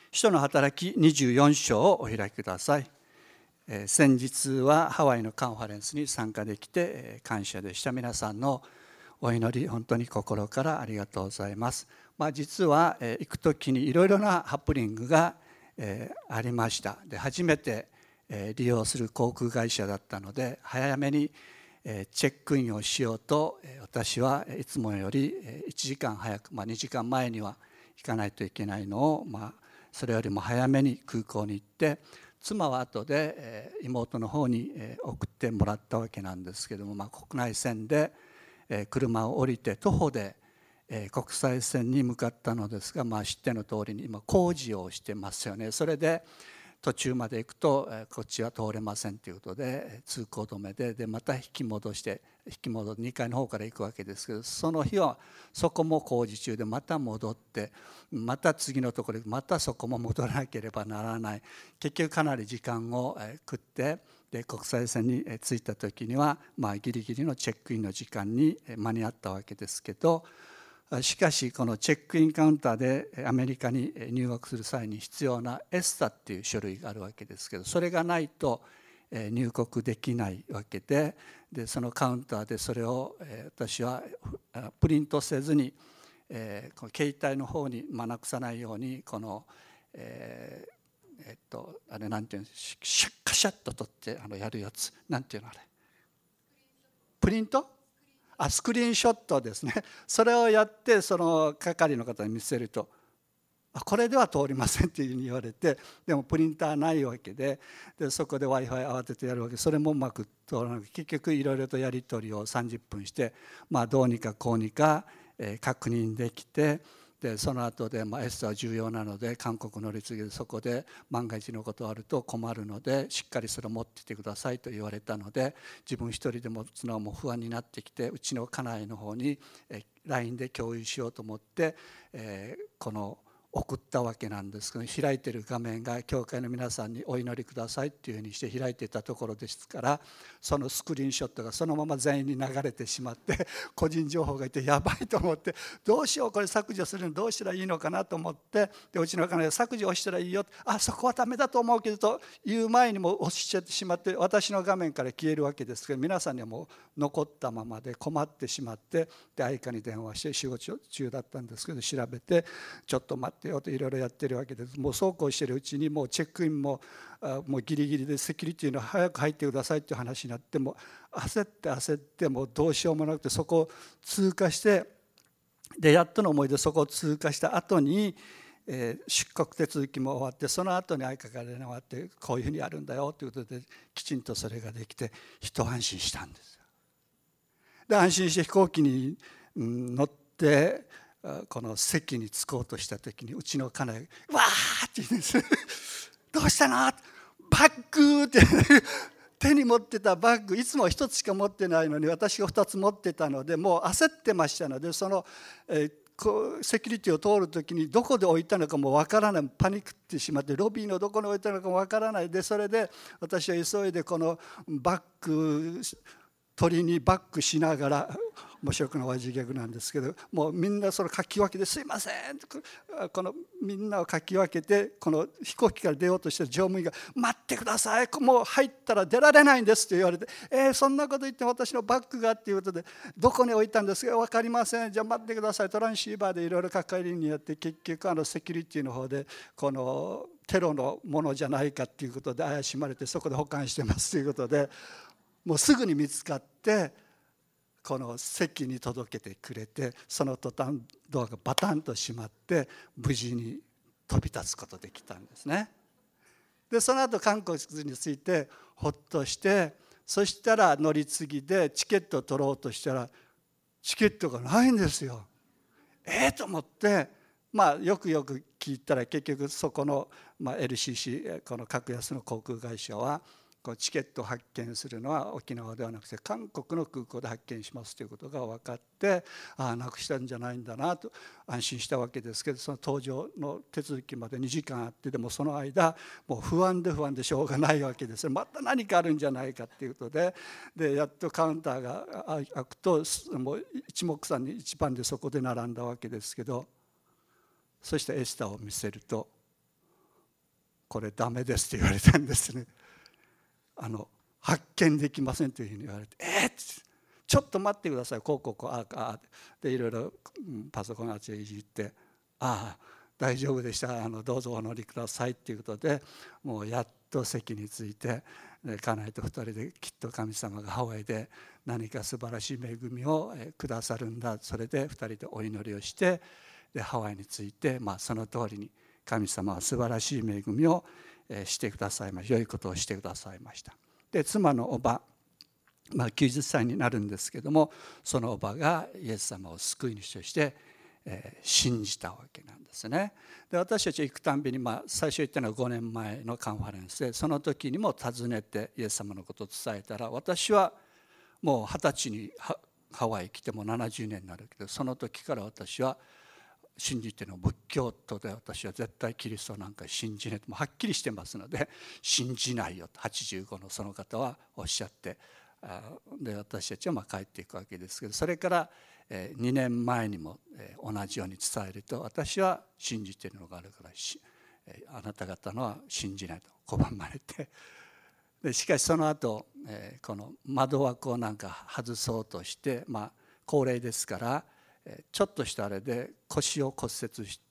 使徒の働き24章をお開きください。先日はハワイのカンファレンスに参加できて感謝でした。皆さんのお祈り本当に心からありがとうございます。実は行く時にいろいろなハプニングがありました。で初めて利用する航空会社だったので早めにチェックインをしようと私はいつもより1時間早く、2時間前には行かないといけないのを、それよりも早めに空港に行って、妻は後で妹の方に送ってもらったわけなんですけども、国内線で車を降りて徒歩で国際線に向かったのですが、知っての通りに今工事をしてますよね。それで途中まで行くとこっちは通れませんということで通行止めでまた引き戻2階の方から行くわけですけど、その日はそこも工事中でまた戻ってまた次のところでまたそこも戻らなければならない。結局かなり時間を食ってで国際線に着いた時にはギリギリのチェックインの時間に間に合ったわけですけど、しかしこのチェックインカウンターでアメリカに入学する際に必要なエスタっていう書類があるわけですけど、それがないと入国できないわけで、そのカウンターでそれを私はプリントせずにこの携帯の方になくさないようにこのあれなんていうのカシャッと取ってやるやつなんていうのあれプリントスクリーンショットですね。それをやってその係の方に見せるとこれでは通りませんっていうふうに言われて、でもプリンターないわけでそこで Wi-Fi 慌ててやるわけ。それもうまく通らなくて結局いろいろとやり取りを30分してどうにかこうにか確認できて、でその後でエスタは重要なので韓国乗り継ぎでそこで万が一のことがあると困るのでしっかりそれを持っていてくださいと言われたので、自分一人で持つのはもう不安になってきてうちの家内の方に LINE で共有しようと思ってこの送ったわけなんですけど、開いている画面が教会の皆さんにお祈りくださいっていうふうにして開いていたところですから、そのスクリーンショットがそのまま全員に流れてしまって個人情報がいてやばいと思って、どうしようこれ削除するのどうしたらいいのかなと思って、でうちの家内が削除をしたらいいよ、そこはダメだと思うけどという前にも押しちゃってしまって私の画面から消えるわけですけど、皆さんにはもう残ったままで困ってしまって、で愛花に電話して仕事中だったんですけど調べてちょっと待ってよといろいろやってるわけです。もうそうこうしてるうちにもうチェックインもうギリギリでセキュリティの早く入ってくださいっていう話になって、も焦ってもうどうしようもなくてそこを通過して、でやっとの思いでそこを通過した後に出国手続きも終わって、その後に相方から電話があってこういうふうにやるんだよということできちんとそれができて一安心したんです。で安心して飛行機に乗ってこの席に着こうとした時にうちの家内がわーって言うんですどうしたのバッグって手に持ってたバッグいつも1つしか持ってないのに私が2つ持ってたのでもう焦ってましたので、そのセキュリティを通る時にどこで置いたのかもわからない、パニックってしまってロビーのどこに置いたのかもわからないで、それで私は急いでこのバッグ取りにバックしながら面白くない自虐なんですけど、もうみんなそのかき分けてすいませんこのみんなをかき分けてこの飛行機から出ようとしてる乗務員が待ってくださいもう入ったら出られないんですと言われて、そんなこと言って私のバッグがっていうことでどこに置いたんですか分かりません、じゃあ待ってください、トランシーバーでいろいろ係員にやって結局セキュリティの方でこのテロのものじゃないかっていうことで怪しまれてそこで保管してますということでもうすぐに見つかってこの席に届けてくれて、その途端ドアがバタンと閉まって無事に飛び立つことできたんですね。でその後韓国に着いてほっとして、そしたら乗り継ぎでチケットを取ろうとしたらチケットがないんですよ。と思ってよく聞いたら結局そこのLCC この格安の航空会社はチケットを発券するのは沖縄ではなくて韓国の空港で発券しますということが分かって、なくしたんじゃないんだなと安心したわけですけど、その搭乗の手続きまで2時間あって、でもその間もう不安でしょうがないわけです。また何かあるんじゃないかということでやっとカウンターが開くともう一目散に一番でそこで並んだわけですけど、そしてエスターを見せるとこれダメですって言われたんですね。発見できませんというふうに言われて、ちょっと待ってください、こうでいろいろパソコンあっちへいじって、大丈夫でした、どうぞお乗りくださいっていうことで、もうやっと席に着いて、家内と2人できっと神様がハワイで何か素晴らしい恵みをくださるんだ、それで2人でお祈りをして、でハワイに着いて、その通りに神様は素晴らしい恵みをしてくださいました。良いことをしてくださいました。で妻のおば、90歳になるんですけども、そのおばがイエス様を救い主として信じたわけなんですね。で私たち行くたんびに、最初言ったのは5年前のカンファレンスで、その時にも訪ねてイエス様のことを伝えたら、私はもう20歳にハワイ来ても70年になるけど、その時から私は信じての仏教徒で、私は絶対キリストなんか信じないと、もうはっきりしてますので、信じないよと85のその方はおっしゃって、で私たちは帰っていくわけですけど、それから2年前にも同じように伝えると、私は信じているのがあるからあなた方のは信じないと拒まれて、でしかしその後この窓枠をなんか外そうとして、高齢ですからちょっとしたあれで腰を骨折して、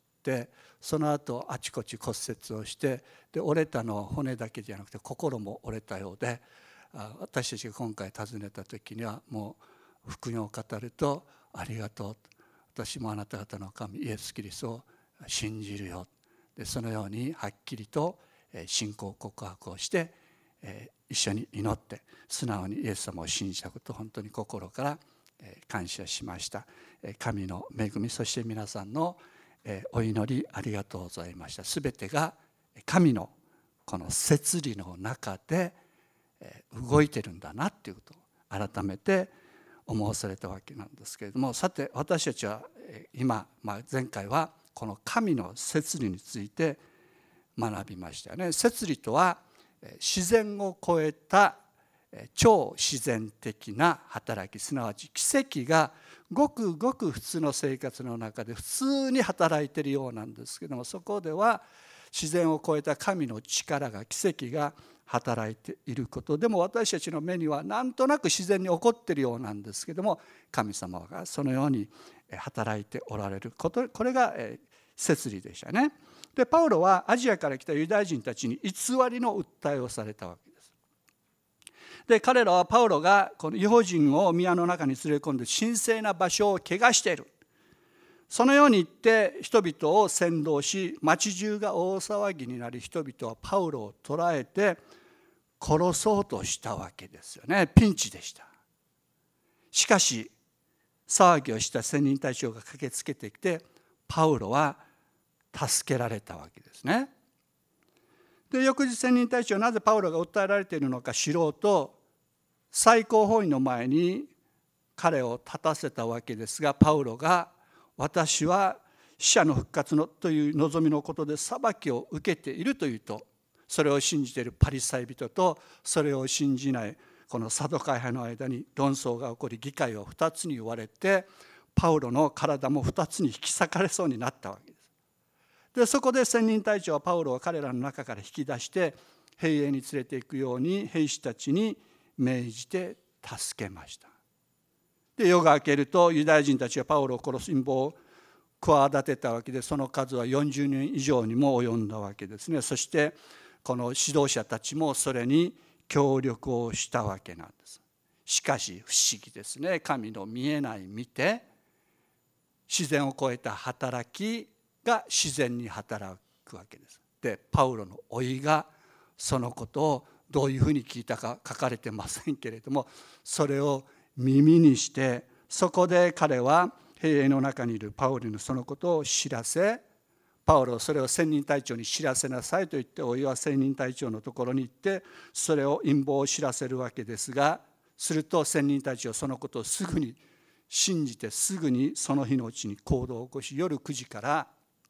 その後あちこち骨折をして、で折れたのは骨だけじゃなくて心も折れたようで、私たちが今回訪ねた時にはもう福音を語ると、ありがとう、私もあなた方の神イエス・キリストを信じるよ、でそのようにはっきりと信仰告白をして一緒に祈って素直にイエス様を信じたことを本当に心から感謝しました。神の恵み、そして皆さんのお祈りありがとうございました。すべてが神のこの摂理の中で動いてるんだなっていうことを改めて思わされたわけなんですけれども、さて私たちは今、前回はこの神の摂理について学びましたよね。摂理とは自然を超えた超自然的な働き、すなわち奇跡がごくごく普通の生活の中で普通に働いているようなんですけども、そこでは自然を超えた神の力が、奇跡が働いていることでも、私たちの目にはなんとなく自然に起こっているようなんですけども、神様がそのように働いておられること、これが摂理でしたね。でパウロはアジアから来たユダヤ人たちに偽りの訴えをされたわけです。で彼らはパウロがこの異邦人を宮の中に連れ込んで神聖な場所を汚している、そのように言って人々を扇動し、町中が大騒ぎになり、人々はパウロを捕らえて殺そうとしたわけですよね。ピンチでした。しかし騒ぎをした千人隊長が駆けつけてきて、パウロは助けられたわけですね。で翌日千人隊長はなぜパウロが訴えられているのか知ろうと最高法院の前に彼を立たせたわけですが、パウロが私は死者の復活のという望みのことで裁きを受けているというと、それを信じているパリサイ人とそれを信じないこのサドカイ派の間に論争が起こり、議会は2つに言われて、パウロの体も2つに引き裂かれそうになったわけです。でそこで千人隊長はパウロを彼らの中から引き出して兵営に連れて行くように兵士たちに命じて助けました。で夜が明けるとユダヤ人たちはパウロを殺す陰謀を企てたわけで、その数は40人以上にも及んだわけですね。そしてこの指導者たちもそれに協力をしたわけなんです。しかし不思議ですね。神の見えない見て、自然を超えた働きが自然に働くわけです。でパウロの甥いがそのことをどういうふうに聞いたか書かれてませんけれども、それを耳にして、そこで彼は兵営の中にいるパウロにそのことを知らせ、パウロはそれを千人隊長に知らせなさいと言って、甥いは千人隊長のところに行ってそれを陰謀を知らせるわけですが、すると千人隊長はそのことをすぐに信じて、すぐにその日のうちに行動を起こし、夜9時から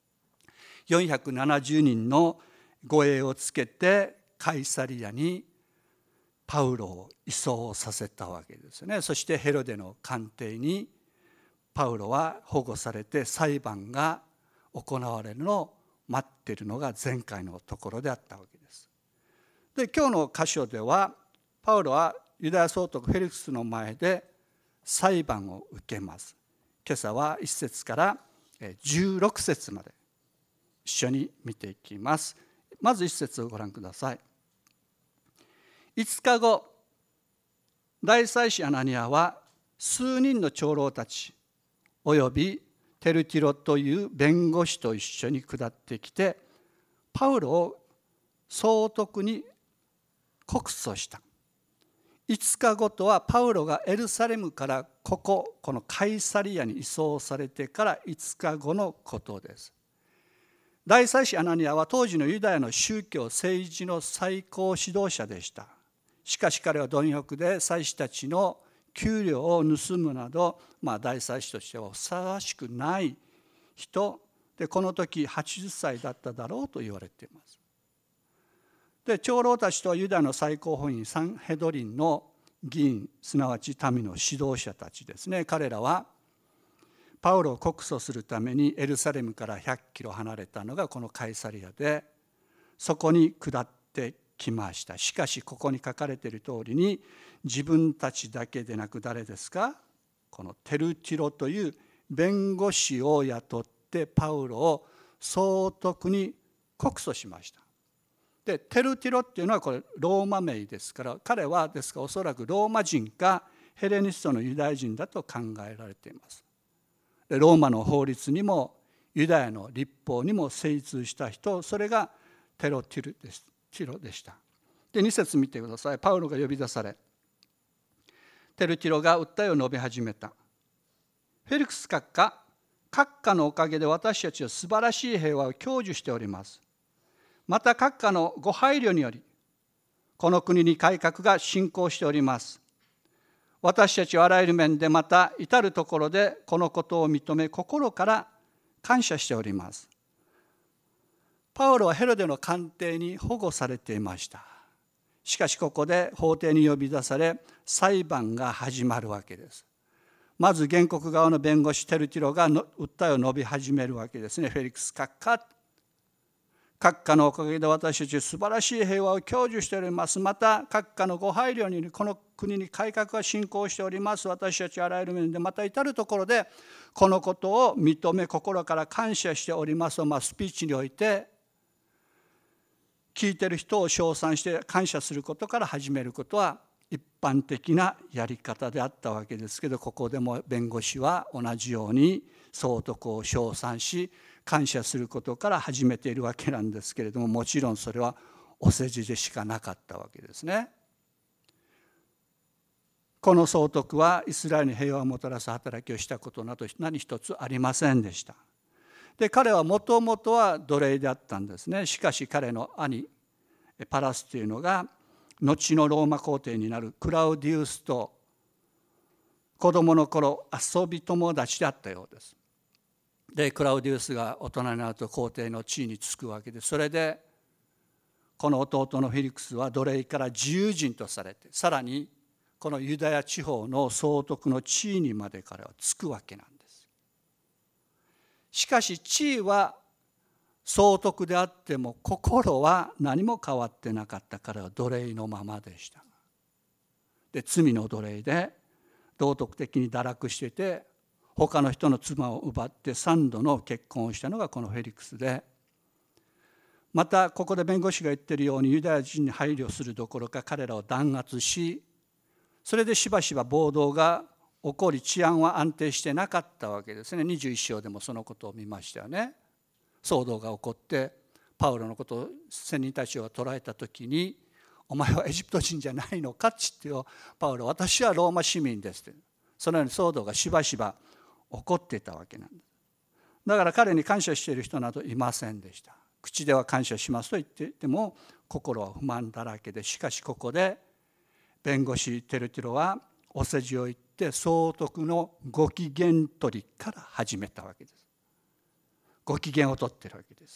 470人の護衛をつけてカイサリアにパウロを移送させたわけですね。そしてヘロデの官邸にパウロは保護されて裁判が行われるのを待っているのが前回のところであったわけです。で、今日の箇所ではパウロはユダヤ総督フェリクスの前で裁判を受けます。今朝は1節から16節まで一緒に見ていきます。まず1節をご覧ください。5日後、大祭司アナニアは数人の長老たちおよびテルティロという弁護士と一緒に下ってきて、パウロを総督に告訴した。5日後とはパウロがエルサレムからこのカイサリアに移送されてから5日後のことです。大祭司アナニアは当時のユダヤの宗教政治の最高指導者でした。しかし彼は貪欲で祭司たちの給料を盗むなど、大祭司としてはふさわしくない人で、この時80歳だっただろうと言われています。で、長老たちとユダヤの最高法院サンヘドリンの議員、すなわち民の指導者たちですね。彼らはパウロを告訴するためにエルサレムから100キロ離れたのがこのカイサリアで、そこに下ってきました。しかしここに書かれている通りに、自分たちだけでなく誰ですか、このテルティロという弁護士を雇ってパウロを総督に告訴しました。で、テルティロっていうのはこれローマ名ですから、彼はですからおそらくローマ人かヘレニストのユダヤ人だと考えられています。で、ローマの法律にもユダヤの律法にも精通した人、それがテルティロでした。で、2節見てください。パウロが呼び出され、テルティロが訴えを述べ始めた。フェリクス閣下のおかげで私たちは素晴らしい平和を享受しております。また閣下のご配慮により、この国に改革が進行しております。私たちはあらゆる面でまた至るところでこのことを認め、心から感謝しております。パウロはヘロデの官邸に保護されていました。しかしここで法廷に呼び出され、裁判が始まるわけです。まず原告側の弁護士テルティロが訴えを述べ始めるわけですね。フェリクス閣下のおかげで私たちは素晴らしい平和を享受しております。また閣下のご配慮にこの国に改革が進行しております。私たちはあらゆる面でまた至るところでこのことを認め、心から感謝しておりますと、スピーチにおいて聞いている人を称賛して感謝することから始めることは一般的なやり方であったわけですけど、ここでも弁護士は同じように総督を称賛し感謝することから始めているわけなんですけれども、もちろんそれはお世辞でしかなかったわけですね。この総督はイスラエルに平和をもたらす働きをしたことなど何一つありませんでした。で、彼はもともとは奴隷であったんですね。しかし彼の兄パラスというのが後のローマ皇帝になるクラウディウスと子供の頃遊び友達であったようです。で、クラウディウスが大人になると皇帝の地位につくわけで、それでこの弟のフェリクスは奴隷から自由人とされて、さらにこのユダヤ地方の総督の地位にまで彼はつくわけなんです。しかし地位は総督であっても心は何も変わってなかったから、奴隷のままでした。で、罪の奴隷で道徳的に堕落していて、他の人の妻を奪って3度の結婚をしたのがこのフェリクスで、またここで弁護士が言っているようにユダヤ人に配慮するどころか彼らを弾圧し、それでしばしば暴動が起こり治安は安定してなかったわけですね。21章でもそのことを見ましたよね。騒動が起こってパウロのことを千人たちが捕らえた時に、お前はエジプト人じゃないのかって言ってよ、パウロ、私はローマ市民ですって、そのように騒動がしばしば起こっていたわけなんです。だから彼に感謝している人などいませんでした。口では感謝しますと言っていても心は不満だらけで、しかしここで弁護士テルティロはお世辞を言って総督のご機嫌取りから始めたわけです。ご機嫌を取っているわけです。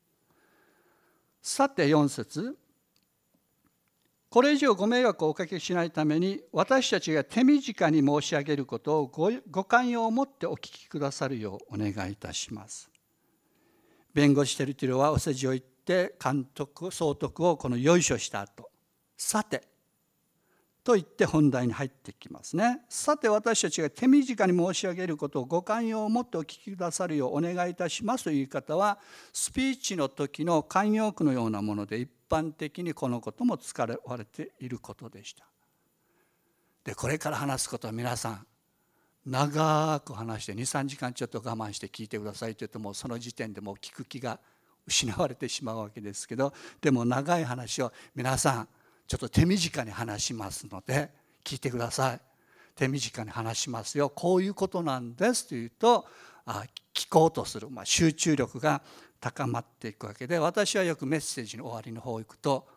さて4節、これ以上ご迷惑をおかけしないために私たちが手短に申し上げることをご寛容を持ってお聞きくださるようお願いいたします。 弁護士テルティロはお世辞を言って総督をこのよいしょした後、さてと言って本題に入ってきますね。さて私たちが手短に申し上げることをご寛容を持ってお聞きくださるようお願いいたしますという言い方は、スピーチの時の慣用句のようなもので、一般的にこのことも使われていることでした。でこれから話すことは皆さん長く話して2、3時間ちょっと我慢して聞いてくださいと言うと、もうその時点でもう聞く気が失われてしまうわけですけど、でも長い話を皆さんちょっと手短に話しますので聞いてください。手短に話しますよ、こういうことなんですというと、聞こうとする、集中力が高まっていくわけで、私はよくメッセージの終わりの方を行くと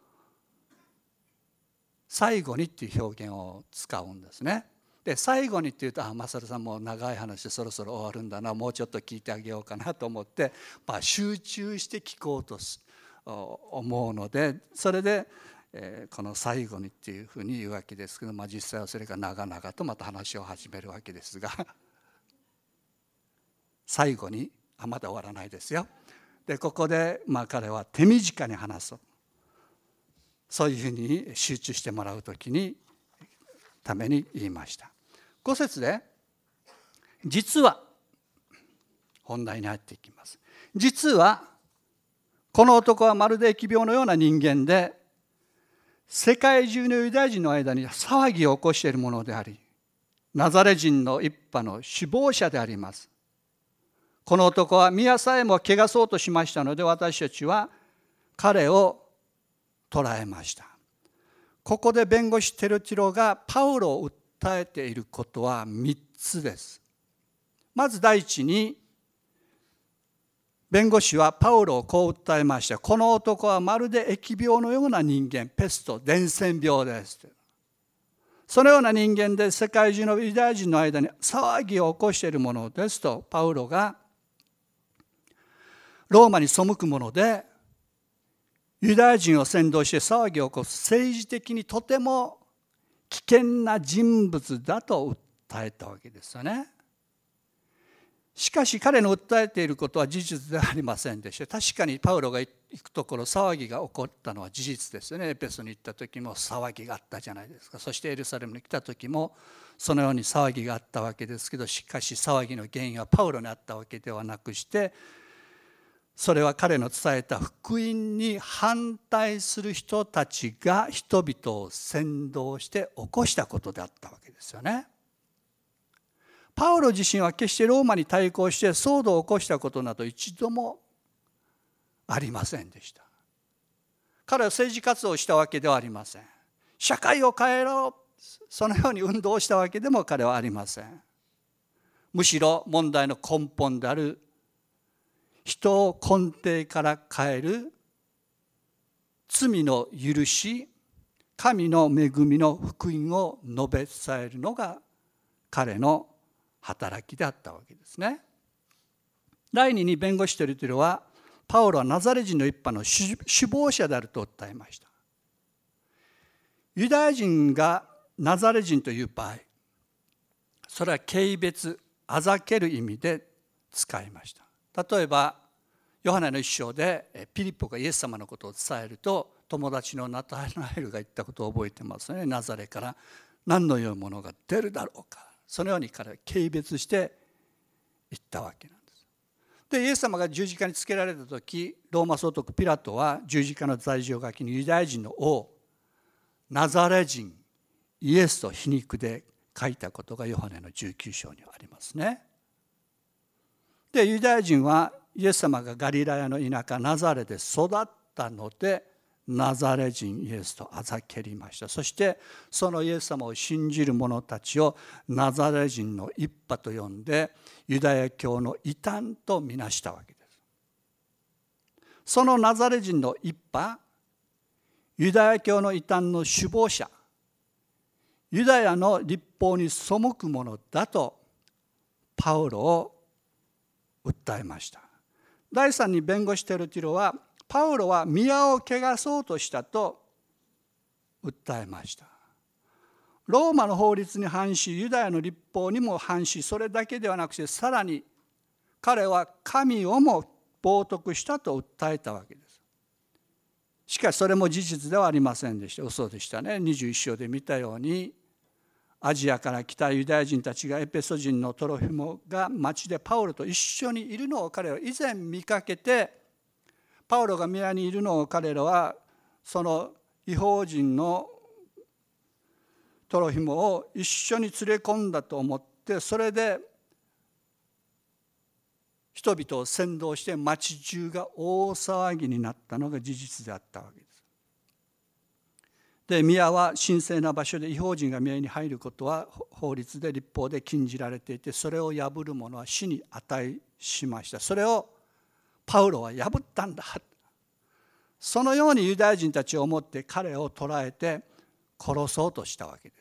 最後にっていう表現を使うんですね。で最後にっていうと、勝さんもう長い話でそろそろ終わるんだな、もうちょっと聞いてあげようかなと思って、集中して聞こうと思うので、それでこの最後にっていうふうに言うわけですけど、実際はそれが長々とまた話を始めるわけですが最後にまだ終わらないですよ。でここで彼は手短に話そう、そういうふうに集中してもらうときにために言いました。5節で実は本題に入っていきます。実はこの男はまるで疫病のような人間で、世界中のユダヤ人の間に騒ぎを起こしているものであり、ナザレ人の一派の首謀者であります。この男は宮さえも汚そうとしましたので、私たちは彼を捕らえました。ここで弁護士テルティロがパウロを訴えていることは3つです。まず第一に、弁護士はパウロをこう訴えました。この男はまるで疫病のような人間、ペスト、伝染病です。そのような人間で世界中のユダヤ人の間に騒ぎを起こしているものですと、パウロがローマに背くもので、ユダヤ人を扇動して騒ぎを起こす政治的にとても危険な人物だと訴えたわけですよね。しかし彼の訴えていることは事実ではありませんでした。確かにパウロが行くところ騒ぎが起こったのは事実ですよね。エペソに行った時も騒ぎがあったじゃないですか。そしてエルサレムに来た時もそのように騒ぎがあったわけですけど、しかし騒ぎの原因はパウロにあったわけではなくして、それは彼の伝えた福音に反対する人たちが人々を扇動して起こしたことであったわけですよね。パウロ自身は決してローマに対抗して騒動を起こしたことなど一度もありませんでした。彼は政治活動をしたわけではありません。社会を変えろ、そのように運動をしたわけでも彼はありません。むしろ問題の根本である人を根底から変える罪の許し、神の恵みの福音を述べ伝えるのが彼の働きであったわけですね。第二に弁護士テルティロは、パウロはナザレ人の一派の首謀者であると訴えました。ユダヤ人がナザレ人という場合、それは軽蔑、あざける意味で使いました。例えばヨハネの一章でピリポがイエス様のことを伝えると、友達のナタナエルが言ったことを覚えてますね。ナザレから何のようなものが出るだろうか、そのように彼は軽蔑して言ったわけなんです。でイエス様が十字架につけられた時、ローマ総督ピラトは十字架の罪状書きにユダヤ人の王ナザレ人イエスと皮肉で書いたことがヨハネの19章にはありますね。でユダヤ人はイエス様がガリラヤの田舎ナザレで育ったので、ナザレ人イエスとあざけりました。そしてそのイエス様を信じる者たちをナザレ人の一派と呼んで、ユダヤ教の異端とみなしたわけです。そのナザレ人の一派、ユダヤ教の異端の首謀者、ユダヤの律法に背く者だとパウロを訴えました。第三に弁護士テルティロは、パウロは宮を汚そうとしたと訴えました。ローマの法律に反し、ユダヤの律法にも反し、それだけではなくてさらに彼は神をも冒涜したと訴えたわけです。しかしそれも事実ではありませんでした。嘘でしたね。21章で見たように、アジアから来たユダヤ人たちがエペソ人のトロフィモが町でパウロと一緒にいるのを彼らは以前見かけて、パウロが宮にいるのを彼らはその異邦人のトロフィモを一緒に連れ込んだと思って、それで人々を扇動して町中が大騒ぎになったのが事実であったわけです。で、宮は神聖な場所で異邦人が宮に入ることは法律で律法で禁じられていて、それを破る者は死に値しました。それをパウロは破ったんだ。そのようにユダヤ人たちを思って彼を捕らえて殺そうとしたわけです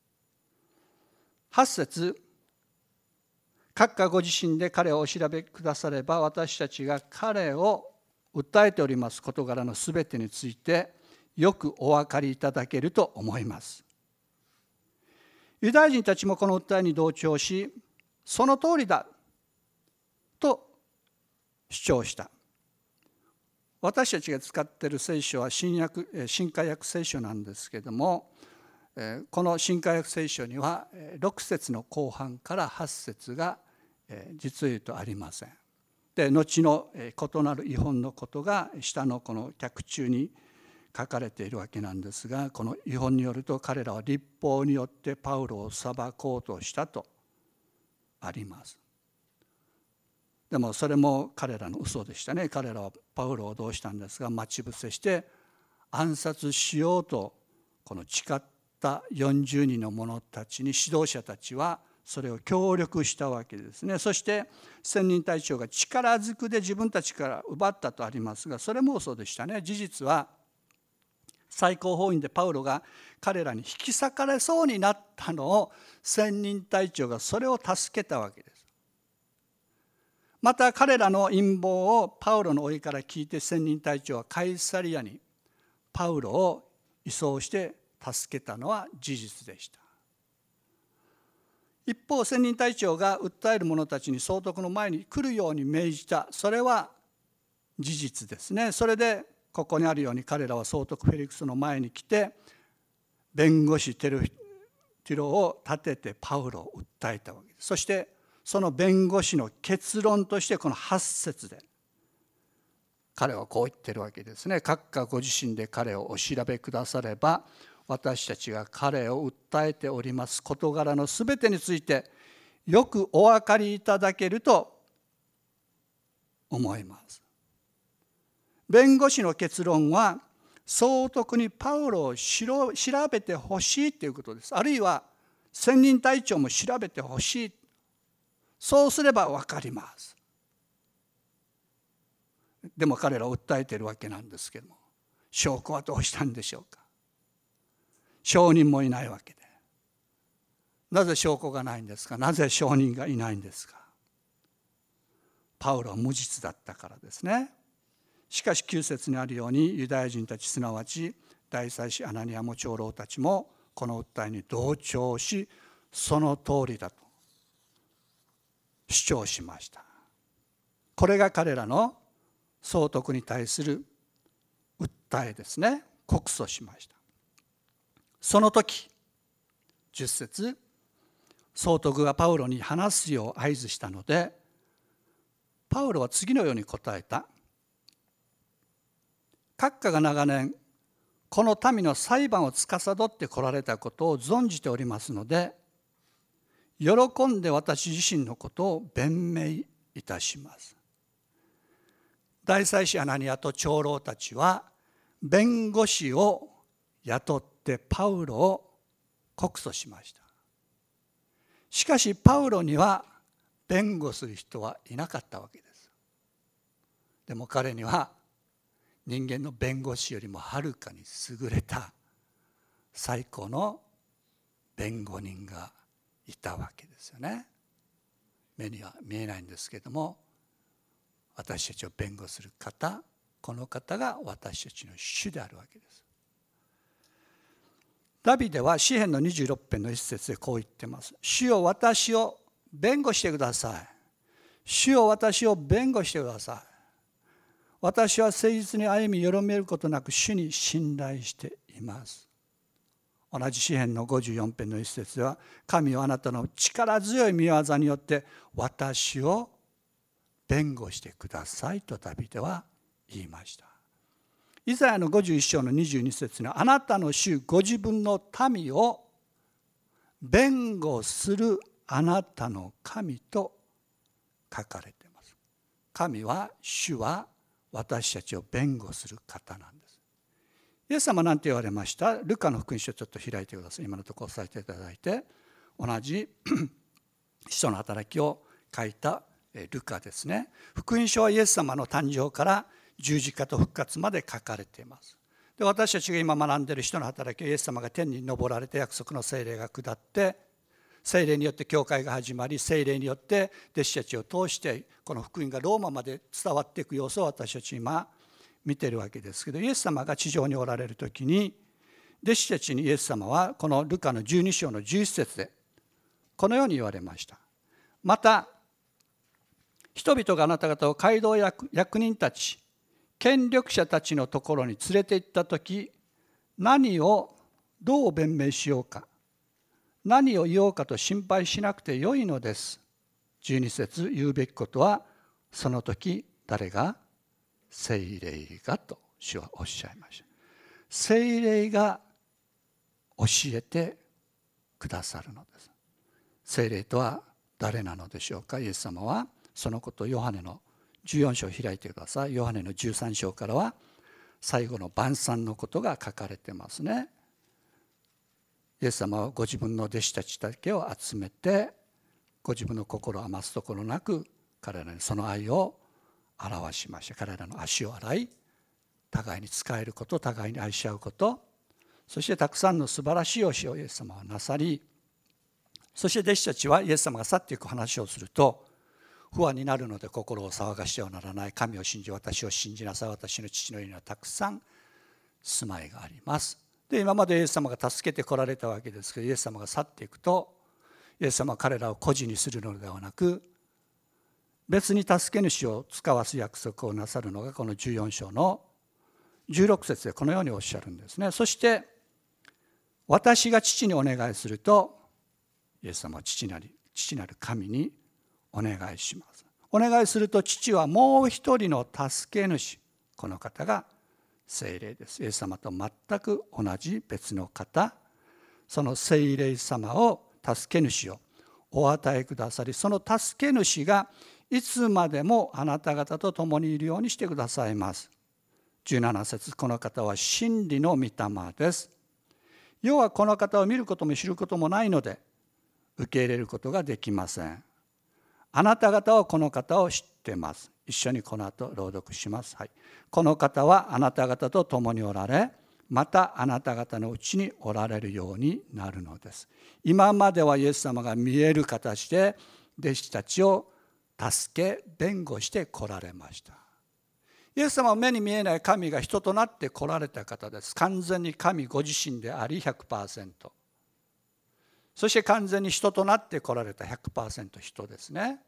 。8節、閣下ご自身で彼をお調べくだされば、私たちが彼を訴えております事柄のすべてについてよくお分かりいただけると思います。ユダヤ人たちもこの訴えに同調し、その通りだと主張した。私たちが使っている聖書は新海訳聖書なんですけれども、この新海訳聖書には6節の後半から8節が実を言うとありません。で、後の異なる異本のことが下のこの脚注に書かれているわけなんですが、この異本によると彼らは律法によってパウロを裁こうとしたとあります。でもそれも彼らの嘘でしたね。彼らはパウロをどうしたんですが、待ち伏せして暗殺しようとこの誓った40人の者たちに指導者たちはそれを協力したわけですね。そして千人隊長が力ずくで自分たちから奪ったとありますが、それも嘘でしたね。事実は最高法院でパウロが彼らに引き裂かれそうになったのを千人隊長がそれを助けたわけです。また彼らの陰謀をパウロの甥から聞いて、千人隊長はカイサリアにパウロを移送して助けたのは事実でした。一方、千人隊長が訴える者たちに総督の前に来るように命じた、それは事実ですね。それでここにあるように彼らは総督フェリクスの前に来て、弁護士テロを立ててパウロを訴えたわけです。そしてその弁護士の結論としてこの8節で彼はこう言ってるわけですね。閣下ご自身で彼をお調べくだされば、私たちが彼を訴えております事柄のすべてについてよくお分かりいただけると思います。弁護士の結論は総督にパウロを調べてほしいということです。あるいは千人隊長も調べてほしい。そうすれば分かります。でも彼らを訴えているわけなんですけども、証拠はどうしたんでしょうか。証人もいないわけで。なぜ証拠がないんですか。なぜ証人がいないんですか。パウロは無実だったからですね。しかし9節にあるように、ユダヤ人たちすなわち大祭司アナニアも長老たちもこの訴えに同調し、その通りだと主張しました。これが彼らの総督に対する訴えですね。告訴しました。その時、10節、総督がパウロに話すよう合図したので、パウロは次のように答えた。閣下が長年この民の裁判を司ってこられたことを存じておりますので、喜んで私自身のことを弁明いたします。大祭司アナニアと長老たちは弁護士を雇ってパウロを告訴しました。しかしパウロには弁護する人はいなかったわけです。でも彼には人間の弁護士よりもはるかに優れた最高の弁護人がいたわけですよね。目には見えないんですけれども、私たちを弁護する方、この方が私たちの主であるわけです。ダビデは詩編の26編の一節でこう言ってます。主よ、私を弁護してください。主よ、私を弁護してください。 私は誠実に歩み緩めることなく主に信頼しています。同じ詩編の54編の一節では、神はあなたの力強い御業によって私を弁護してくださいとダビデは言いました。イザヤの51章の22節には、あなたの主ご自分の民を弁護するあなたの神と書かれています。神は、主は私たちを弁護する方なんです。イエス様なんて言われました？ルカの福音書をちょっと開いてください。今のところ押さえていただいて、同じ使徒の働きを書いたルカですね。福音書はイエス様の誕生から十字架と復活まで書かれています。で、私たちが今学んでいる使徒の働きは、イエス様が天に昇られて約束の聖霊が下って、聖霊によって教会が始まり、聖霊によって弟子たちを通してこの福音がローマまで伝わっていく様子を私たち今見ているわけですけど、イエス様が地上におられる時に、弟子たちにイエス様はこのルカの12章の11節でこのように言われました。また人々があなた方を街道役人たち、権力者たちのところに連れて行った時、何をどう弁明しようか、何を言おうかと心配しなくてよいのです。12節、言うべきことはその時誰が？聖霊がと主はおっしゃいました。聖霊が教えてくださるのです。聖霊とは誰なのでしょうか？イエス様はそのことをヨハネの14章を開いてください。ヨハネの13章からは最後の晩餐のことが書かれてますね。イエス様はご自分の弟子たちだけを集めて、ご自分の心を余すところなく彼らにその愛を表しました。彼らの足を洗い、互いに仕えること、互いに愛し合うこと、そしてたくさんの素晴らしい教えをイエス様はなさり、そして弟子たちはイエス様が去っていく話をすると、不安になるので心を騒がしてはならない。神を信じ、私を信じなさい。私の父の家にはたくさん住まいがあります。で、今までイエス様が助けてこられたわけですけど、イエス様が去っていくと、イエス様は彼らを孤児にするのではなく、別に助け主を使わす約束をなさるのがこの14章の16節でこのようにおっしゃるんですね。そして私が父にお願いすると、イエス様は父なる神にお願いします。お願いすると父はもう一人の助け主、この方が聖霊です。イエス様と全く同じ別の方、その聖霊様を、助け主をお与えくださり、その助け主がいつまでもあなた方と共にいるようにしてくださいます。17節、この方は真理の御霊です。世はこの方を見ることも知ることもないので受け入れることができません。あなた方はこの方を知っています。一緒にこの後朗読します。はい、この方はあなた方と共におられ、またあなた方のうちにおられるようになるのです。今まではイエス様が見える形で弟子たちを助け弁護して来られました。イエス様は目に見えない神が人となって来られた方です。完全に神ご自身であり 100%、 そして完全に人となって来られた 100% 人ですね。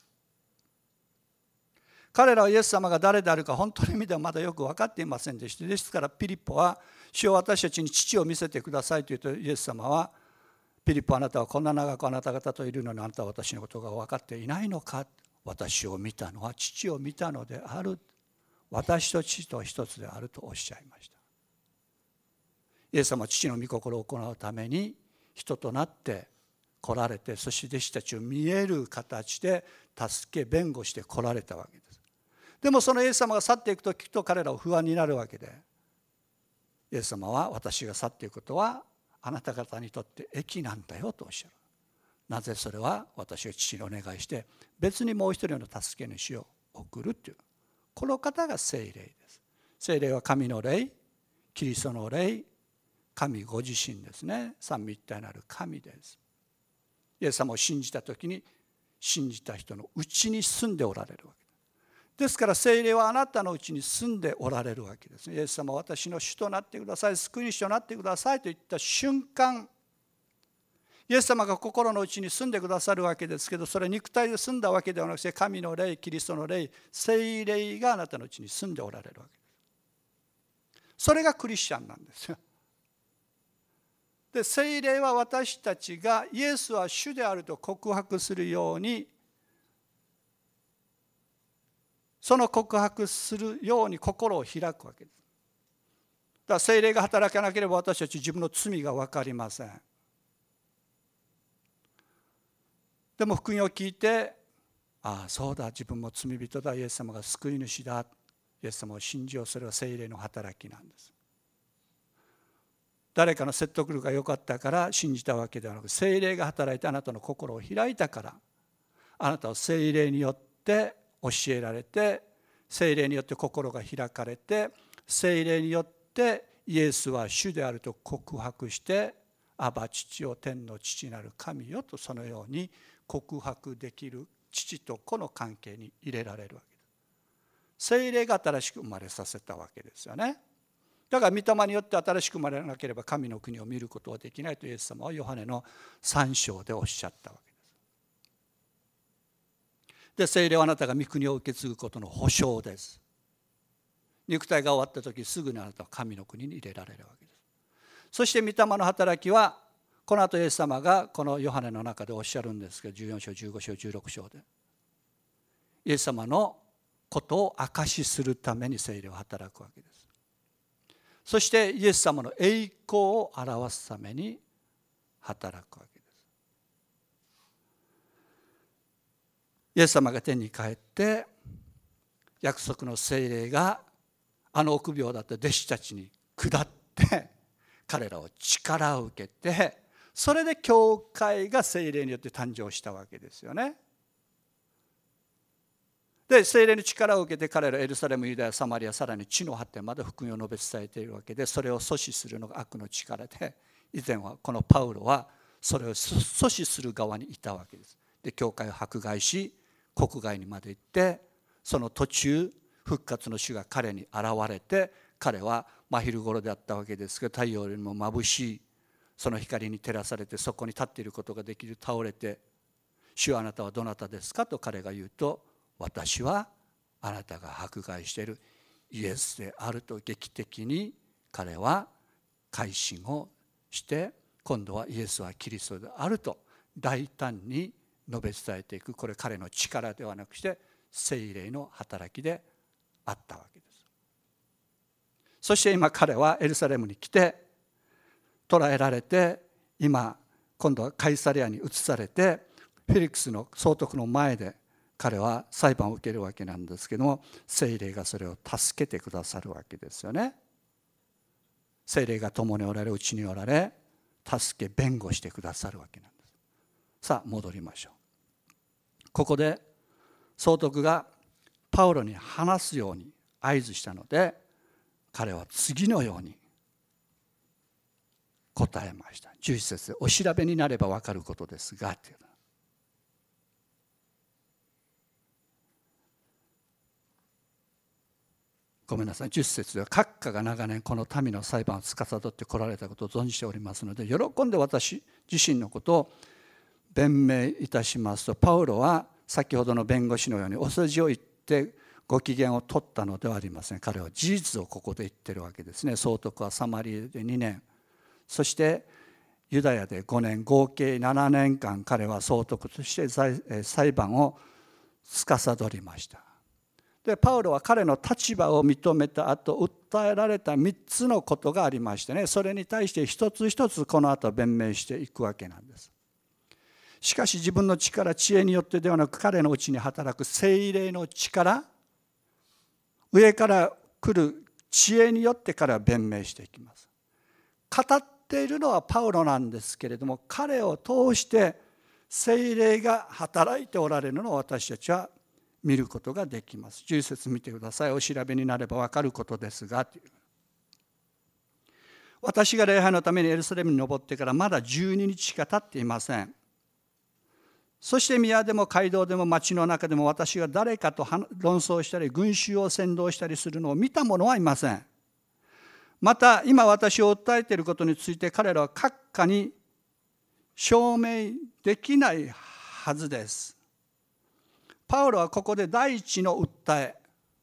彼らはイエス様が誰であるか本当の意味ではまだよく分かっていませんでした。ですからピリポは、主よ私たちに父を見せてくださいと言うと、イエス様は、ピリポあなたはこんな長くあなた方といるのに、あなたは私のことが分かっていないのか。私を見たのは父を見たのである。私と父と一つであるとおっしゃいました。イエス様は父の御心を行うために人となって来られて、そして弟子たちを見える形で助け弁護して来られたわけです。でもそのイエス様が去っていくときっと彼らは不安になるわけで、イエス様は、私が去っていくことはあなた方にとって益なんだよとおっしゃる。なぜ？それは私が父にお願いして別にもう一人の助け主を送るという、この方が聖霊です。聖霊は神の霊、キリストの霊、神ご自身ですね。三位一体なる神です。イエス様を信じたときに、信じた人のうちに住んでおられるわけですから、聖霊はあなたのうちに住んでおられるわけですね。イエス様は私の主となってください、救い主となってくださいと言った瞬間、 イエス様が心の内に住んでくださるわけですけど、それは肉体で住んだわけではなくて、神の霊、キリストの霊、聖霊があなたのうちに住んでおられるわけです。それがクリスチャンなんですよ。で、聖霊は私たちがイエスは主であると告白するように、その告白するように心を開くわけです。だから聖霊が働かなければ私たち自分の罪が分かりません。でも福音を聞いて、ああそうだ、自分も罪人だ、イエス様が救い主だ、イエス様を信じよう。それは聖霊の働きなんです。誰かの説得力が良かったから信じたわけではなく、聖霊が働いてあなたの心を開いたから、あなたは聖霊によって教えられて、聖霊によって心が開かれて、聖霊によってイエスは主であると告白して、アバ父よ、天の父なる神よと、そのように告白できる父と子の関係に入れられるわけです。聖霊が新しく生まれさせたわけですよね。だから御霊によって新しく生まれなければ神の国を見ることはできないとイエス様はヨハネの3章でおっしゃったわけです。で、聖霊はあなたが御国を受け継ぐことの保証です。肉体が終わった時、すぐにあなたは神の国に入れられるわけです。そして御霊の働きは、この後イエス様がこのヨハネの中でおっしゃるんですけど、14章、15章、16章で、イエス様のことを証しするために聖霊は働くわけです。そしてイエス様の栄光を表すために働くわけです。イエス様が天に帰って、約束の聖霊があの臆病だった弟子たちに下って、彼らを力を受けて、それで教会が聖霊によって誕生したわけですよね。で、聖霊の力を受けて彼らエルサレム、ユダヤ、サマリア、さらに地の果てまで福音を述べ伝えているわけで、それを阻止するのが悪の力で、以前はこのパウロはそれを阻止する側にいたわけです。で、教会を迫害し、国外にまで行って、その途中復活の主が彼に現れて、彼は真昼頃であったわけですけど、太陽よりも眩しいその光に照らされて、そこに立っていることができる、倒れて、主はあなたはどなたですかと彼が言うと、私はあなたが迫害しているイエスであると劇的に彼は改心をして、今度はイエスはキリストであると大胆に述べ伝えていく。これ彼の力ではなくして聖霊の働きであったわけです。そして今彼はエルサレムに来て捕らえられて、今度はカイサリアに移されて、フェリックスの総督の前で彼は裁判を受けるわけなんですけども、聖霊がそれを助けてくださるわけですよね。聖霊が共におられ、うちにおられ、助け弁護してくださるわけなんです。さあ戻りましょう。ここで総督がパウロに話すように合図したので、彼は次のように答えました。11節で、お調べになれば分かることですがっていう。ごめんなさい、10節では、閣下が長年この民の裁判を司ってこられたことを存じておりますので、喜んで私自身のことを弁明いたしますと、パウロは先ほどの弁護士のようにお世辞を言ってご機嫌を取ったのではありません。彼は事実をここで言ってるわけですね。総督はサマリアで2年、そしてユダヤで5年、合計7年間彼は総督として裁判を司りました。で、パウロは彼の立場を認めた後、訴えられた3つのことがありましてね、それに対して一つ一つこの後弁明していくわけなんです。しかし自分の力、知恵によってではなく、彼のうちに働く聖霊の力、上から来る知恵によって彼は弁明していきます。語っているのはパウロなんですけれども、彼を通して聖霊が働いておられるのを私たちは見ることができます。10節見てください。お調べになれば分かることですがという。私が礼拝のためにエルサレムに登ってからまだ12日しか経っていません。そして宮でも街道でも町の中でも私が誰かと論争したり群衆を扇動したりするのを見た者はいません。また今私を訴えていることについて彼らは閣下に証明できないはずです。パウロはここで第一の訴え、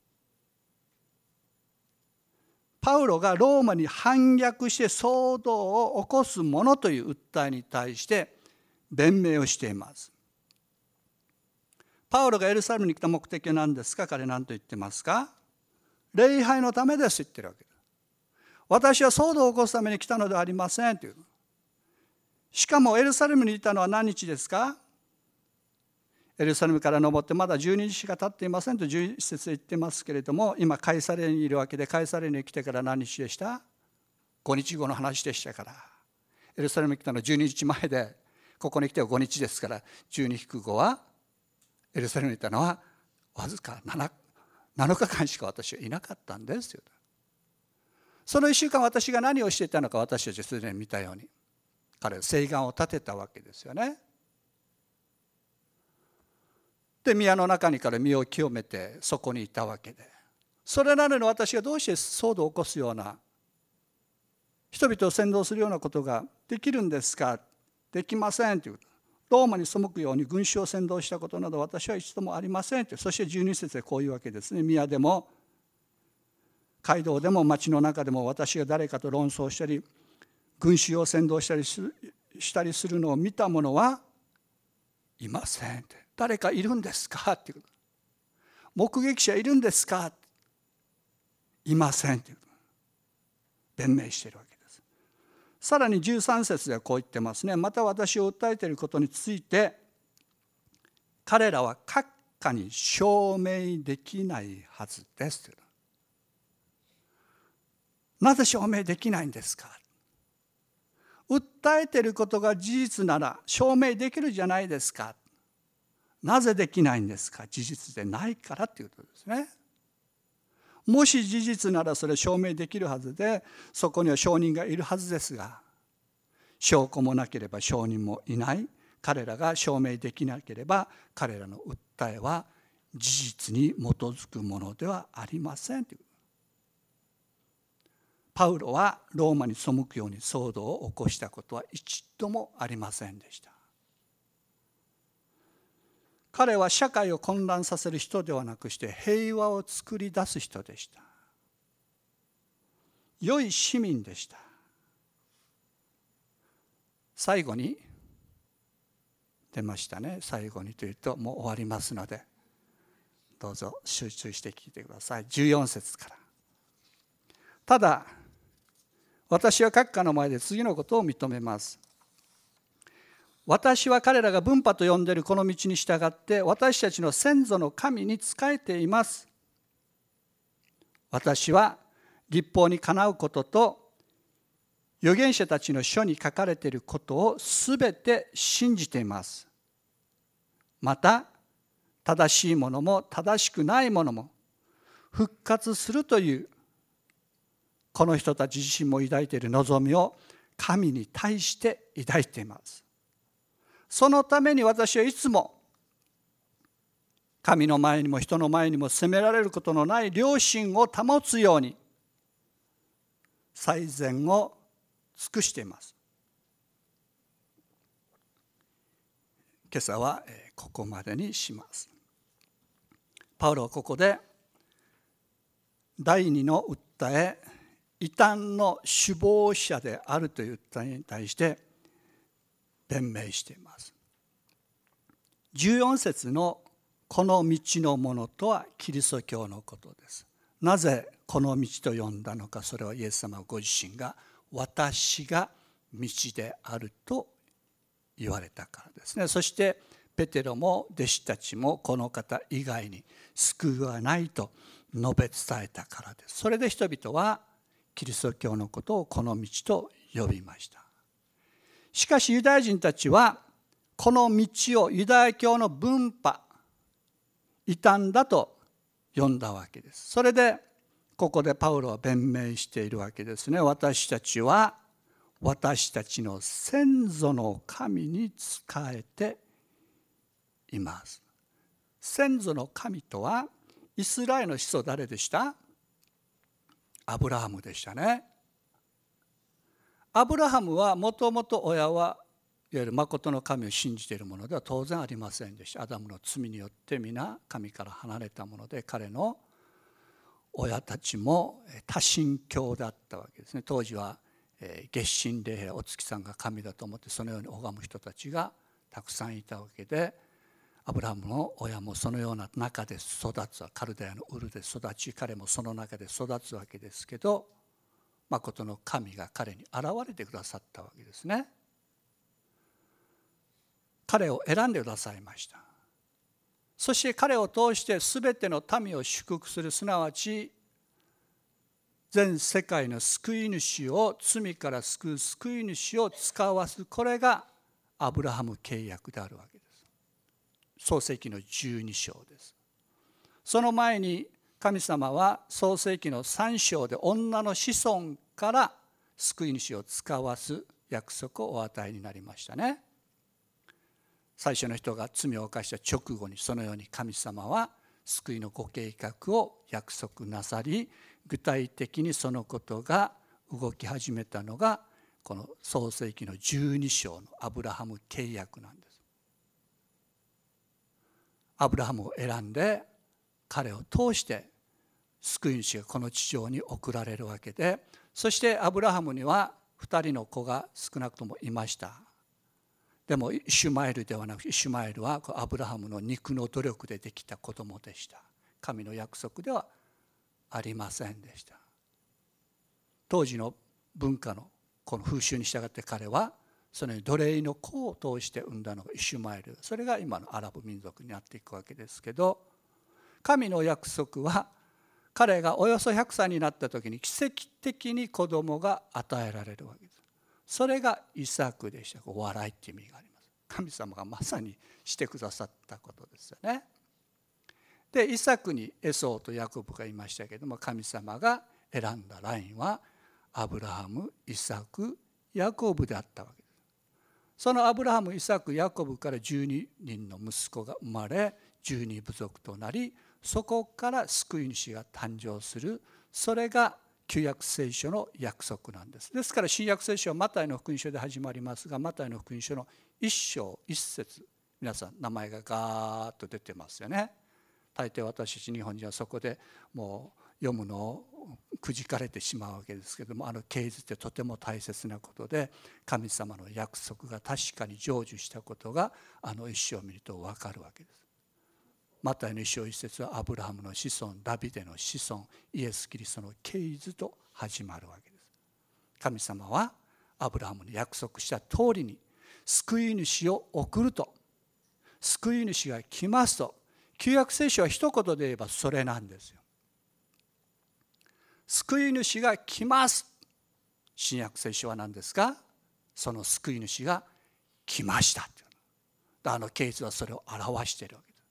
パウロがローマに反逆して騒動を起こすものという訴えに対して弁明をしています。パウロがエルサレムに来た目的は何ですか？彼何と言ってますか？礼拝のためですと言ってるわけです。私は騒動を起こすために来たのではありませんという。しかもエルサレムにいたのは何日ですか？エルサレムから登ってまだ12日しか経っていませんと11節で言ってますけれども、今カイサレにいるわけで、カイサレに来てから何日でした？ 5 日後の話でしたから。エルサレムに来たのは12日前で、ここに来ては5日ですから、12-5はエルサレムにいたのはわずか7日間しか私はいなかったんですよ。その1週間私が何をしていたのか、私たちすでに見たように彼は誓願を立てたわけですよね。で、宮の中にから身を清めてそこにいたわけで、それなのに私がどうして騒動を起こすような、人々を扇動するようなことができるんですか？できませんという。ローマに背くように群衆を扇動したことなど私は一度もありませんと。そして12節でこういうわけですね。宮でも街道でも街の中でも私が誰かと論争したり群衆を扇動したりするのを見た者はいませんって。誰かいるんですかっていう。目撃者いるんですか？いませんっていう。弁明しているわけです。さらに13節ではこう言ってますね。また私を訴えていることについて彼らは閣下に証明できないはずです。なぜ証明できないんですか？訴えていることが事実なら証明できるじゃないですか。なぜできないんですか？事実でないからということですね。もし事実ならそれ証明できるはずで、そこには証人がいるはずですが、証拠もなければ証人もいない。彼らが証明できなければ彼らの訴えは事実に基づくものではありませんという。パウロはローマに背くように騒動を起こしたことは一度もありませんでした。彼は社会を混乱させる人ではなくして平和を作り出す人でした。良い市民でした。最後に出ましたね。最後にというともう終わりますので、どうぞ集中して聞いてください。14節から。ただ私は閣下の前で次のことを認めます。私は彼らが分派と呼んでいるこの道に従って私たちの先祖の神に仕えています。私は律法にかなうことと預言者たちの書に書かれていることをすべて信じています。また正しいものも正しくないものも復活するというこの人たち自身も抱いている望みを神に対して抱いています。そのために私はいつも神の前にも人の前にも責められることのない良心を保つように最善を尽くしています。今朝はここまでにします。パウロはここで第二の訴え、異端の首謀者であるという訴えに対して弁明しています。14節のこの道のものとはキリスト教のことです。なぜこの道と呼んだのか、それはイエス様ご自身が私が道であると言われたからですね。そしてペテロも弟子たちもこの方以外に救いはないと述べ伝えたからです。それで人々はキリスト教のことをこの道と呼びました。しかしユダヤ人たちはこの道をユダヤ教の分派、異端だと呼んだわけです。それでここでパウロは弁明しているわけですね。私たちは私たちの先祖の神に仕えています。先祖の神とはイスラエルの始祖誰でした？アブラハムでしたね。アブラハムはもともと親はいわゆる誠の神を信じているものでは当然ありませんでした。アダムの罪によって皆神から離れたもので、彼の親たちも多神教だったわけですね。当時は月神礼拝、お月さんが神だと思ってそのように拝む人たちがたくさんいたわけで、アブラハムの親もそのような中で育つ、カルデアのウルで育ち、彼もその中で育つわけですけど、誠の神が彼に現れてくださったわけですね。彼を選んでくださいました。そして彼を通して全ての民を祝福する、すなわち全世界の救い主を、罪から救う救い主を使わす、これがアブラハム契約であるわけです。創世記の12章です。その前に神様は創世記の3章で女の子孫から救い主を使わす約束をお与えになりましたね。最初の人が罪を犯した直後に、そのように神様は救いのご計画を約束なさり、具体的にそのことが動き始めたのがこの創世記の12章のアブラハム契約なんです。アブラハムを選んで彼を通して救い主がこの地上に送られるわけで、そしてアブラハムには2人の子が少なくともいました。でもイシュマエルではなく、イシュマエルはアブラハムの肉の努力でできた子供でした。神の約束ではありませんでした。当時の文化のこの風習に従って彼はその奴隷の子を通して生んだのがイシュマエル、それが今のアラブ民族になっていくわけですけど、神の約束は彼がおよそ100歳になった時に奇跡的に子供が与えられるわけです。それがイサクでした。お笑いっていう意味があります。神様がまさにしてくださったことですよね。で、イサクにエソーとヤコブがいましたけれども、神様が選んだラインはアブラハム、イサク、ヤコブであったわけです。そのアブラハム、イサク、ヤコブから12人の息子が生まれ、12部族となり、そこから救い主が誕生する、それが旧約聖書の約束なんです。ですから新約聖書はマタイの福音書で始まりますが、マタイの福音書の1章1節、皆さん名前がガーッと出てますよね。大抵私たち日本人はそこでもう読むのをくじかれてしまうわけですけれども、啓示ってとても大切なことで、神様の約束が確かに成就したことが一章を見ると分かるわけです。マタイの一章一節はアブラハムの子孫、ダビデの子孫、イエス・キリストの啓示と始まるわけです。神様はアブラハムに約束した通りに救い主を送ると、救い主が来ますと、旧約聖書は一言で言えばそれなんですよ。救い主が来ます。新約聖書は何ですか？その救い主が来ました。啓示はそれを表しているわけです。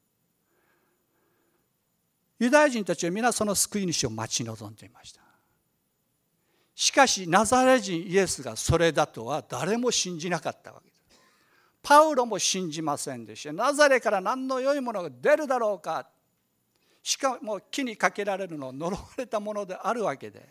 ユダヤ人たちは皆その救い主を待ち望んでいました。しかしナザレ人イエスがそれだとは誰も信じなかったわけです。パウロも信じませんでした。ナザレから何の良いものが出るだろうか。しかも木にかけられるのは呪われたものであるわけで、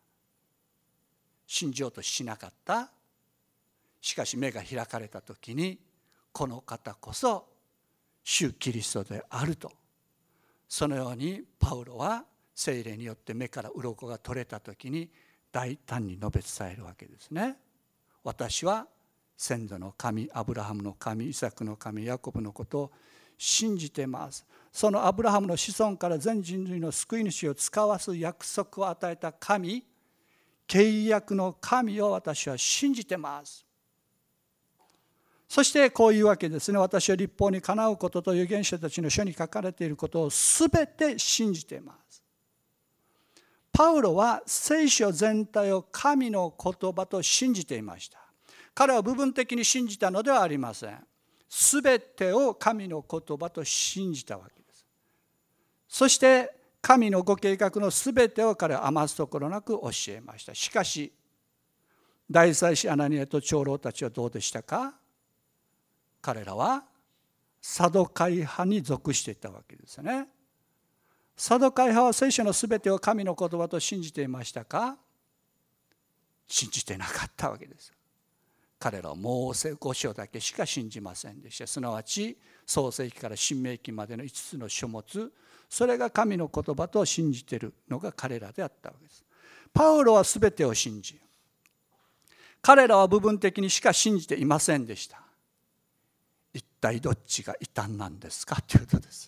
信じようとしなかった。しかし目が開かれた時に、この方こそ主キリストであると、そのようにパウロは聖霊によって目から鱗が取れた時に大胆に述べ伝えるわけですね。私は先祖の神、アブラハムの神、イサクの神、ヤコブのことを信じています。そのアブラハムの子孫から全人類の救い主を使わす約束を与えた神、契約の神を私は信じています。そしてこういうわけですね。私は律法にかなうことと預言者たちの書に書かれていることをすべて信じています。パウロは聖書全体を神の言葉と信じていました。彼は部分的に信じたのではありません。すべてを神の言葉と信じたわけです。そして神のご計画のすべてを彼は余すところなく教えました。しかし大祭司アナニアと長老たちはどうでしたか？彼らはサドカイ派に属していたわけですね。サドカイ派は聖書のすべてを神の言葉と信じていましたか？信じてなかったわけです。 彼らはモーセ5書だけしか信じませんでした。すなわち創世記から申命記までの5つの書物、それが神の言葉と信じているのが彼らであったわけです。パウロは全てを信じ、彼らは部分的にしか信じていませんでした。一体どっちが異端なんですかということです。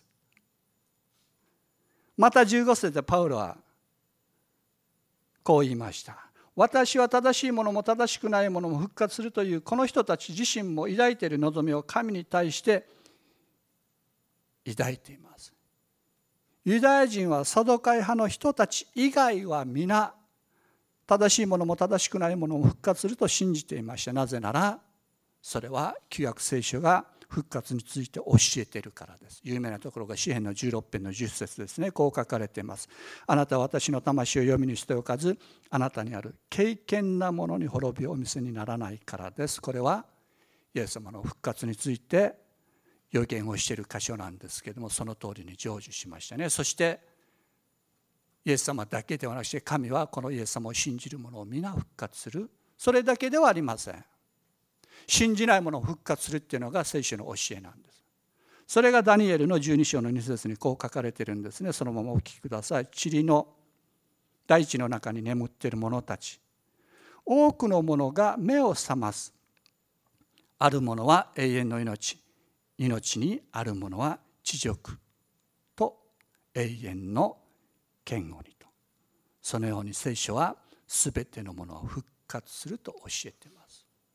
また15節でパウロはこう言いました。私は正しいものも正しくないものも復活するというこの人たち自身も抱いている望みを神に対して抱いています。ユダヤ人はサドカイ派の人たち以外は皆正しいものも正しくないものも復活すると信じていました。なぜならそれは旧約聖書が復活について教えているからです。有名なところが詩編の16編の10節ですね。こう書かれています。あなたは私の魂を読みにしておかず、あなたにある敬虔なものに滅びをお見せにならないからです。これはイエス様の復活について予言をしている箇所なんですけれども、その通りに成就しましたね。そしてイエス様だけではなくて、神はこのイエス様を信じる者を皆復活する。それだけではありません。信じないものを復活するっていうのが聖書の教えなんです。それがダニエルの12章の2節にこう書かれているんですね。そのままお聞きください。塵の大地の中に眠っている者たち、多くの者が目を覚ます。ある者は永遠の命、命にある者は地獄と永遠の堅固にと。そのように聖書はすべてのものを復活すると教えています。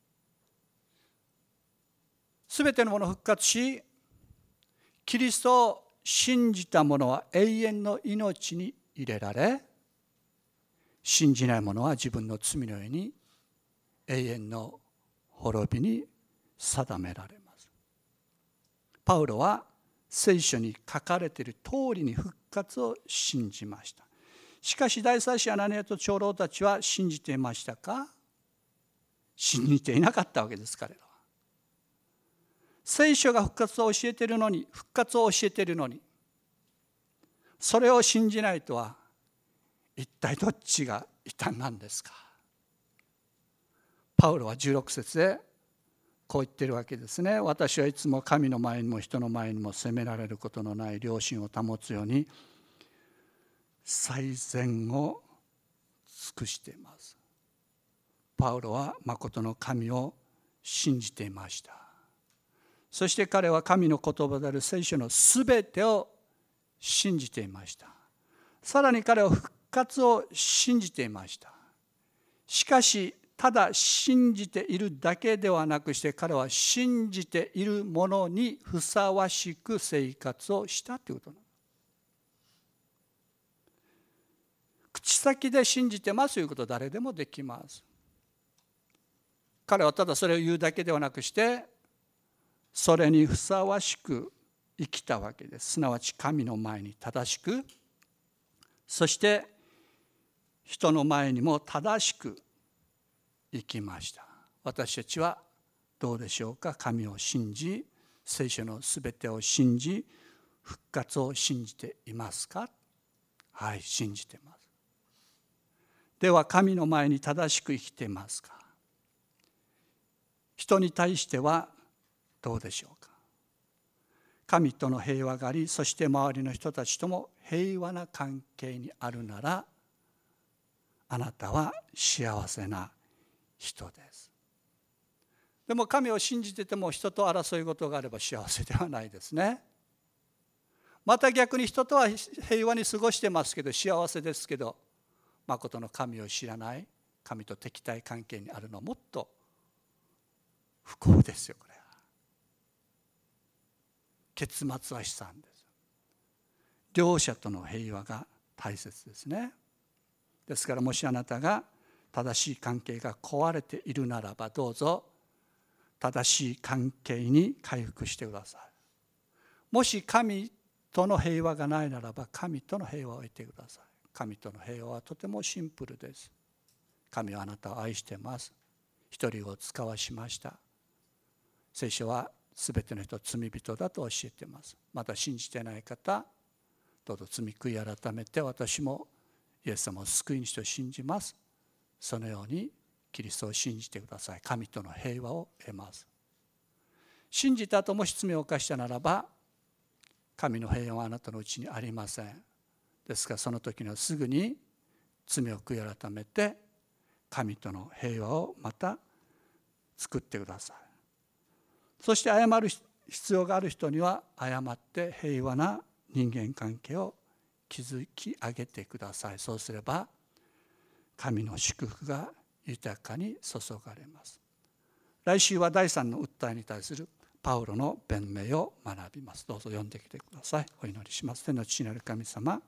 すべてのものを復活し、キリストを信じた者は永遠の命に入れられ、信じない者は自分の罪の上に永遠の滅びに定められます。パウロは聖書に書かれている通りに復活を信じました。しかし大祭司アナニアと長老たちは信じていましたか？信じていなかったわけです、彼らは。聖書が復活を教えているのに、それを信じないとは一体どっちが異端なんですか？パウロは16節でこう言っているわけですね。私はいつも神の前にも人の前にも責められることのない良心を保つように最善を尽くしています。パウロは誠の神を信じていました。そして彼は神の言葉である聖書のすべてを信じていました。さらに彼は復活を信じていました。しかしただ信じているだけではなくして、彼は信じているものにふさわしく生活をしたということなんです。口先で信じてますということは誰でもできます。彼はただそれを言うだけではなくして、それにふさわしく生きたわけです。すなわち神の前に正しく、そして人の前にも正しく生きました。私たちはどうでしょうか？神を信じ、聖書のすべてを信じ、復活を信じていますか？はい、信じています。では神の前に正しく生きていますか？人に対してはどうでしょうか？神との平和があり、そして周りの人たちとも平和な関係にあるなら、あなたは幸せな人です。でも神を信じてても人と争い事があれば幸せではないですね。また逆に人とは平和に過ごしてますけど幸せですけど、誠の神を知らない、神と敵対関係にあるのはもっと不幸ですよ。これは結末は悲惨です。両者との平和が大切ですね。ですからもしあなたが正しい関係が壊れているならば、どうぞ正しい関係に回復してください。もし神との平和がないならば、神との平和を得てください。神との平和はとてもシンプルです。神はあなたを愛しています。一人を使わしました。聖書はすべての人は罪人だと教えています。また信じていない方、どうぞ罪悔い改めて、私もイエス様を救い主と信じます。そのようにキリストを信じてください。神との平和を得ます。信じた後もし罪を犯したならば、神の平和はあなたのうちにありません。ですからその時にはすぐに罪を悔い改めて、神との平和をまた作ってください。そして謝る必要がある人には謝って平和な人間関係を築き上げてください。そうすれば神の祝福が豊かに注がれます。来週は第三の訴えに対するパウロの弁明を学びます。どうぞ読んできてください。お祈りします。天の父なる神様、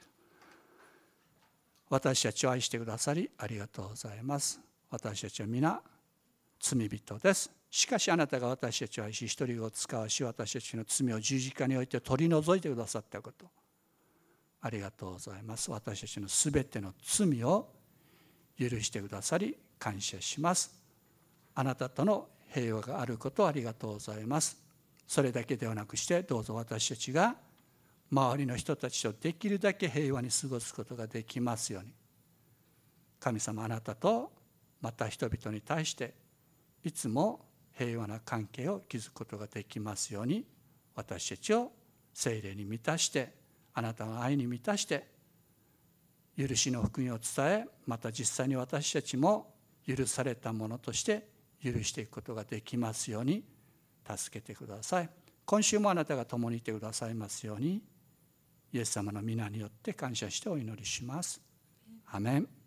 私たちを愛してくださりありがとうございます。私たちは皆罪人です。しかしあなたが私たちを愛し、一人を使わし、私たちの罪を十字架において取り除いてくださったこと、ありがとうございます。私たちのすべての罪を許してくださり感謝します。あなたとの平和があることをありがとうございます。それだけではなくして、どうぞ私たちが周りの人たちとできるだけ平和に過ごすことができますように、神様、あなたとまた人々に対していつも平和な関係を築くことができますように、私たちを聖霊に満たして、あなたの愛に満たして、許しの福音を伝え、また実際に私たちも許されたものとして許していくことができますように助けてください。今週もあなたが共にいてくださいますように、イエス様の皆によって感謝してお祈りします。アメン。